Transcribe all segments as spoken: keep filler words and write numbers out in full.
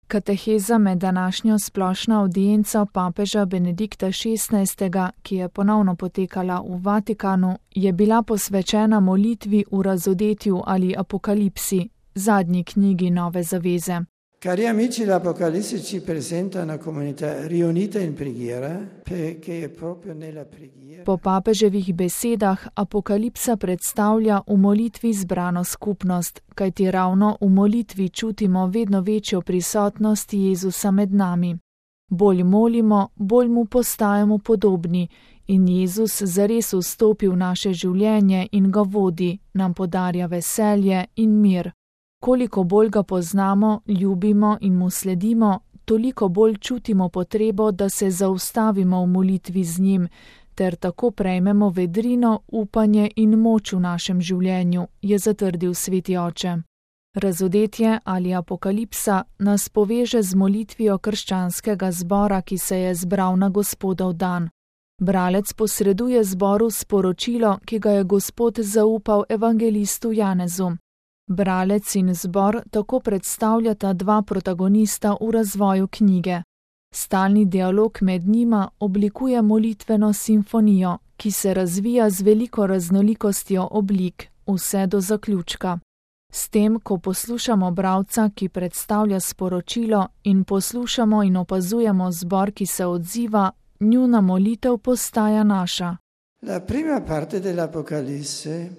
Kateheza med današnjo splošno avdienco papeža Benedikta šestnajstega, ki je ponovno potekala v Vatikanu, je bila posvečena molitvi v razodetju ali apokalipsi, zadnji knjigi Nove zaveze. Cari amici, l'Apocalisse ci presenta una comunità riunita in preghiera, perché è proprio nella preghiera. Po papeževih besedah apokalipsa predstavlja v molitvi zbrano skupnost, kajti ravno v molitvi čutimo vedno večjo prisotnost Jezusa med nami. Bolj molimo, bolj mu postajamo podobni in Jezus zares vstopi v naše življenje in ga vodi, nam podarja veselje in mir. Koliko bolj ga poznamo, ljubimo in mu sledimo, toliko bolj čutimo potrebo, da se zaustavimo v molitvi z njim, ter tako prejmemo vedrino, upanje in moč v našem življenju, je zatrdil sveti oče. Razodetje ali apokalipsa nas poveže z molitvijo krščanskega zbora, ki se je zbral na Gospodov dan. Bralec posreduje zboru sporočilo, ki ga je Gospod zaupal evangelistu Janezu. Bralec in zbor tako predstavljata dva protagonista v razvoju knjige. Stalni dialog med njima oblikuje molitveno simfonijo, ki se razvija z veliko raznolikostjo oblik, vse do zaključka. S tem, ko poslušamo bralca, ki predstavlja sporočilo, in poslušamo in opazujemo zbor, ki se odziva, njuna molitev postaja naša. La prima parte dell'Apocalisse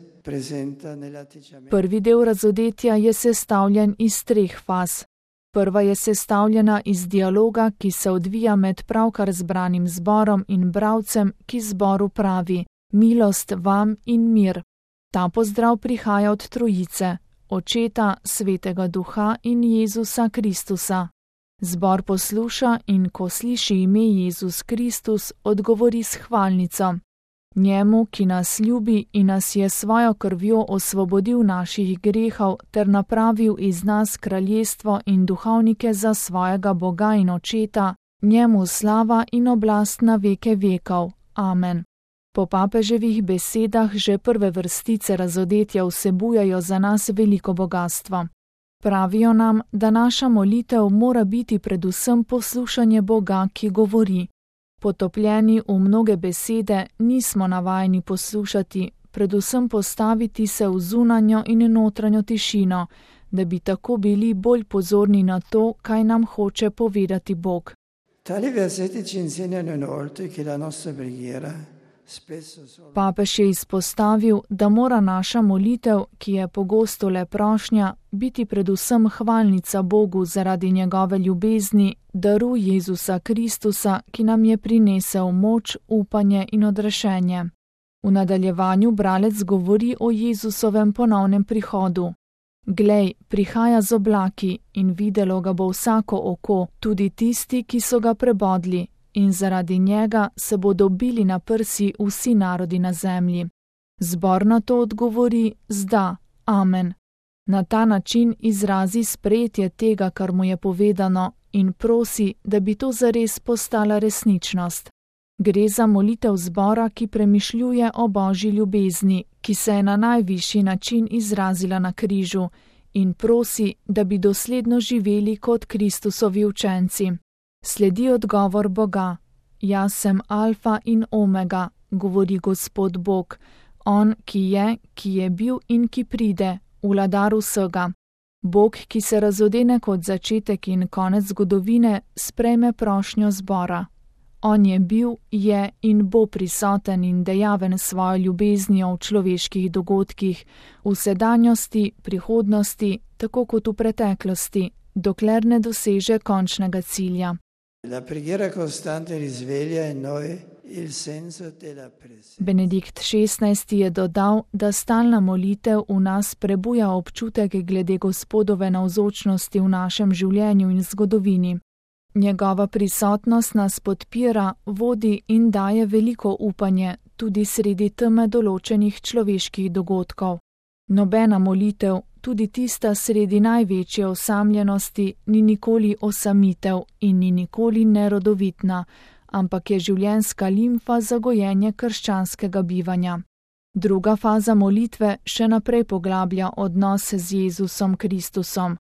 Prvi del razodetja je sestavljen iz treh faz. Prva je sestavljena iz dialoga, ki se odvija med pravkar zbranim zborom in bralcem, ki zboru pravi: milost vam in mir. Ta pozdrav prihaja od Trojice, Očeta, Svetega Duha in Jezusa Kristusa. Zbor posluša in ko sliši ime Jezus Kristus, odgovori s hvalnico. Njemu, ki nas ljubi in nas je svojo krvjo osvobodil naših grehov ter napravil iz nas kraljestvo in duhovnike za svojega Boga in Očeta, njemu slava in oblast na veke vekov. Amen. Po papeževih besedah že prve vrstice razodetja vsebujajo za nas veliko bogastvo. Pravijo nam, da naša molitev mora biti predvsem poslušanje Boga, ki govori. Potopljeni v mnoge besede, nismo navajeni poslušati, predvsem postaviti se v zunanjo in notranjo tišino, da bi tako bili bolj pozorni na to, kaj nam hoče povedati Bog. Tali versetti ci insegnano inoltre che la nostra preghiera spesso solo... Papež je izpostavil, da mora naša molitev, ki je pogosto le prošnja, biti predvsem hvalnica Bogu zaradi njegove ljubezni, daru Jezusa Kristusa, ki nam je prinesel moč, upanje in odrešenje. V nadaljevanju bralec govori o Jezusovem ponovnem prihodu. Glej, prihaja z oblaki in videlo ga bo vsako oko, tudi tisti, ki so ga prebodli, in zaradi njega se bodo bili na prsi vsi narodi na zemlji. Zbor na to odgovori z da, amen. Na ta način izrazi sprejetje tega, kar mu je povedano, in prosi, da bi to zares postala resničnost. Gre za molitev zbora, ki premišljuje o Božji ljubezni, ki se je na najvišji način izrazila na križu, in prosi, da bi dosledno živeli kot Kristusovi učenci. Sledi odgovor Boga: Jaz sem alfa in omega, govori Gospod Bog, on, ki je, ki je bil in ki pride, vladar vsega. Bog, ki se razodene kot začetek in konec zgodovine, sprejme prošnjo zbora. On je bil, je in bo prisoten in dejaven svojo ljubeznijo v človeških dogodkih, v sedanjosti, prihodnosti, tako kot v preteklosti, dokler ne doseže končnega cilja. La preghiera costante risveglia in noi il senso della presenza. Benedikt šestnajsti je dodal, da stalna molitev v nas prebuja občutek glede Gospodove navzočnosti v našem življenju in zgodovini. Njegova prisotnost nas podpira, vodi in daje veliko upanje, tudi sredi teme določenih človeških dogodkov. Nobena molitev, tudi tista sredi največje osamljenosti, ni nikoli osamitev in ni nikoli nerodovitna, ampak je življenjska limfa za gojenje krščanskega bivanja. Druga faza molitve še naprej poglablja odnos z Jezusom Kristusom.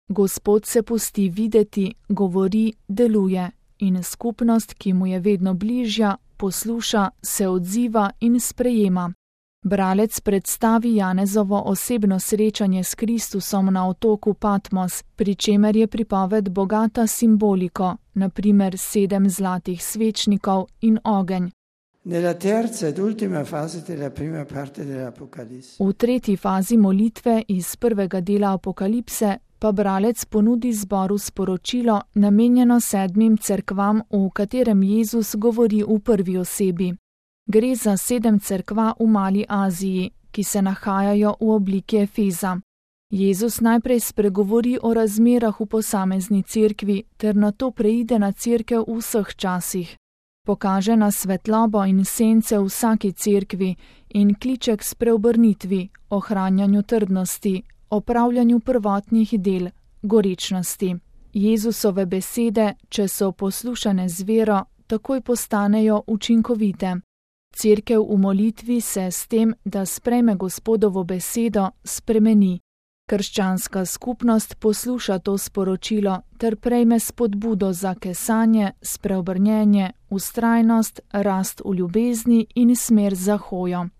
Gospod se pusti videti, govori, deluje in skupnost, ki mu je vedno bližja, posluša, se odziva in sprejema. Bralec predstavi Janezovo osebno srečanje s Kristusom na otoku Patmos, pri čemer je pripoved bogata simboliko, na primer sedem zlatih svečnikov in ogenj. Nella terza ed ultima fase della prima parte dell'Apocalisse. V tretji fazi molitve iz prvega dela Apokalipse pa bralec ponudi zboru sporočilo, namenjeno sedmim cerkvam, v katerem Jezus govori v prvi osebi. Gre za sedem cerkva v Mali Aziji, ki se nahajajo v obliki Efeza. Jezus najprej spregovori o razmerah v posamezni cerkvi, ter nato preide na cerkev v vseh časih. Pokaže na svetlobo in sence v vsaki cerkvi in kliče k spreobrnitvi, ohranjanju trdnosti, opravljanju prvotnih del, gorečnosti. Jezusove besede, če so poslušane z vero, takoj postanejo učinkovite. Cerkev v molitvi se s tem, da sprejme Gospodovo besedo, spremeni. Krščanska skupnost posluša to sporočilo ter prejme spodbudo za kesanje, spreobrnjenje, vztrajnost, rast v ljubezni in smer za hojo.